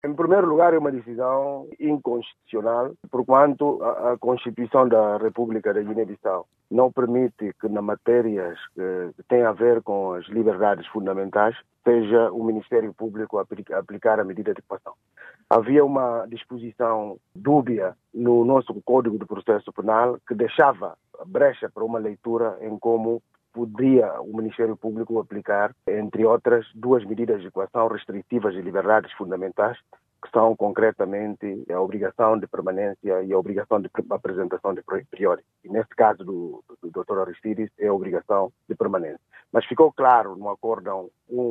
Em primeiro lugar, é uma decisão inconstitucional, porquanto a Constituição da República da Guiné-Bissau não permite que, nas matérias que têm a ver com as liberdades fundamentais, seja o Ministério Público a aplicar a medida de coação. Havia uma disposição dúbia no nosso Código de Processo Penal que deixava brecha para uma leitura em como poderia o Ministério Público aplicar, entre outras, duas medidas de coação restritivas de liberdades fundamentais, que são concretamente a obrigação de permanência e a obrigação de apresentação de priori. E neste caso do Dr. Aristides é a obrigação de permanência. Mas ficou claro no Acórdão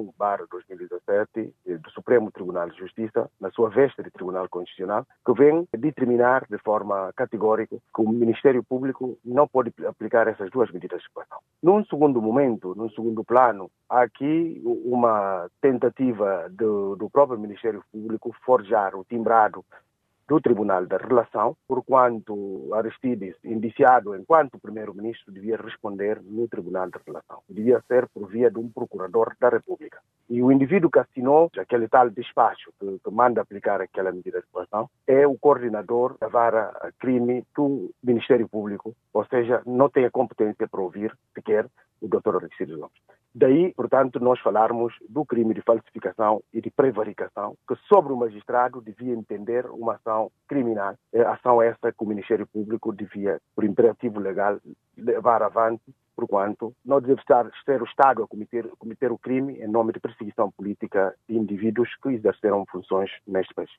1/2017 do Supremo Tribunal de Justiça, na sua veste de Tribunal Constitucional, que vem determinar de forma categórica que o Ministério Público não pode aplicar essas duas medidas de coação. Num segundo momento, num segundo plano, há aqui uma tentativa do próprio Ministério Público forjar o timbrado do Tribunal da Relação, porquanto Aristides, indiciado enquanto Primeiro-Ministro, devia responder no Tribunal da Relação. Devia ser por via de um Procurador da República. E o indivíduo que assinou aquele tal despacho que manda aplicar aquela medida de coação é o coordenador da vara crime do Ministério Público, ou seja, não tem a competência para ouvir sequer o Dr. Aristides Gomes. Daí, portanto, nós falarmos do crime de falsificação e de prevaricação, que sobre o magistrado devia entender uma ação criminal, ação essa que o Ministério Público devia, por imperativo legal, levar avante, porquanto não deve ser o Estado a cometer o crime em nome de perseguição política de indivíduos que exerceram funções neste país.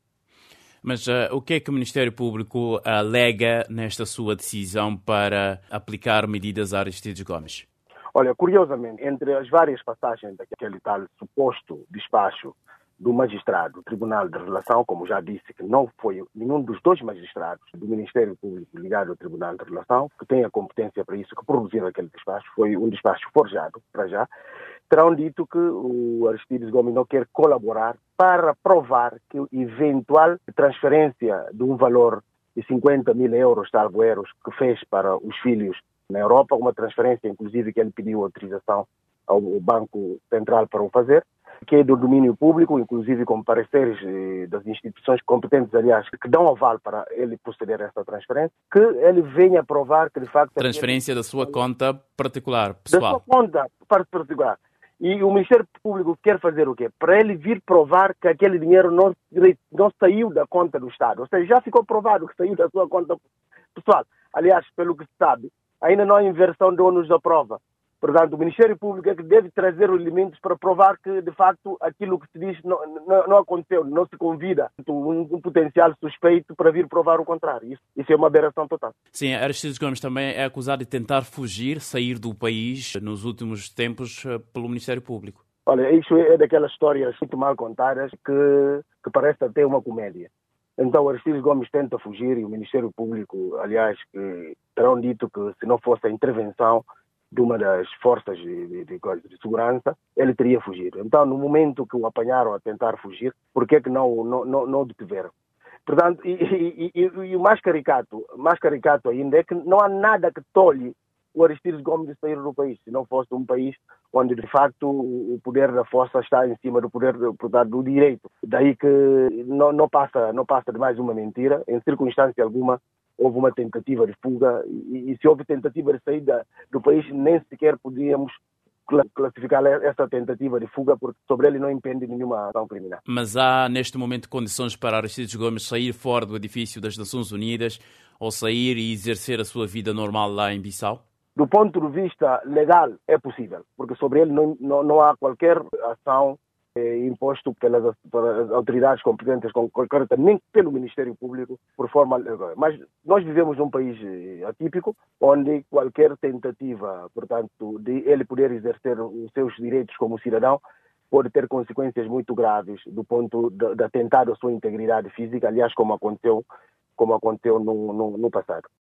Mas o que é que o Ministério Público alega nesta sua decisão para aplicar medidas a Aristides Gomes? Olha, curiosamente, entre as várias passagens daquele tal suposto despacho do magistrado do Tribunal de Relação, como já disse, que não foi nenhum dos dois magistrados do Ministério Público ligado ao Tribunal de Relação, que tem a competência para isso, que produziram aquele despacho, foi um despacho forjado, para já, terão dito que o Aristides Gomes não quer colaborar para provar que a eventual transferência de um valor de 50 mil euros, salvo euros, que fez para os filhos na Europa, uma transferência, inclusive, que ele pediu autorização ao Banco Central para o fazer, que é do domínio público, inclusive com pareceres das instituições competentes, aliás, que dão aval para ele proceder a essa transferência, que ele venha provar que, de facto... Transferência da sua conta particular, pessoal. Da sua conta particular. E o Ministério Público quer fazer o quê? Para ele vir provar que aquele dinheiro não saiu da conta do Estado. Ou seja, já ficou provado que saiu da sua conta pessoal. Aliás, pelo que se sabe, ainda não há inversão de ônus da prova. Portanto, o Ministério Público é que deve trazer os elementos para provar que, de facto, aquilo que se diz não aconteceu, não se convida um potencial suspeito para vir provar o contrário. Isso é uma aberração total. Sim, Aristides Gomes também é acusado de tentar fugir, sair do país nos últimos tempos pelo Ministério Público. Olha, isso é daquelas histórias muito mal contadas que parece até uma comédia. Então, Aristides Gomes tenta fugir e o Ministério Público, aliás, que terão dito que se não fosse a intervenção de uma das forças de segurança, ele teria fugido. Então, no momento que o apanharam a tentar fugir, por que não o detiveram? Portanto, e o mais caricato ainda é que não há nada que tolhe o Aristides Gomes de sair do país, se não fosse um país onde, de facto, o poder da força está em cima do poder do direito. Daí que não passa de mais uma mentira. Em circunstância alguma, houve uma tentativa de fuga e se houve tentativa de saída do país, nem sequer podíamos classificar essa tentativa de fuga, porque sobre ele não impende nenhuma ação criminal. Mas há, neste momento, condições para Aristides Gomes sair fora do edifício das Nações Unidas ou sair e exercer a sua vida normal lá em Bissau? Do ponto de vista legal, é possível, porque sobre ele não há qualquer ação imposto pelas autoridades competentes, nem pelo Ministério Público, por forma legal. Mas nós vivemos num país atípico, onde qualquer tentativa, portanto, de ele poder exercer os seus direitos como cidadão, pode ter consequências muito graves do ponto de atentado à sua integridade física, aliás, como aconteceu no passado.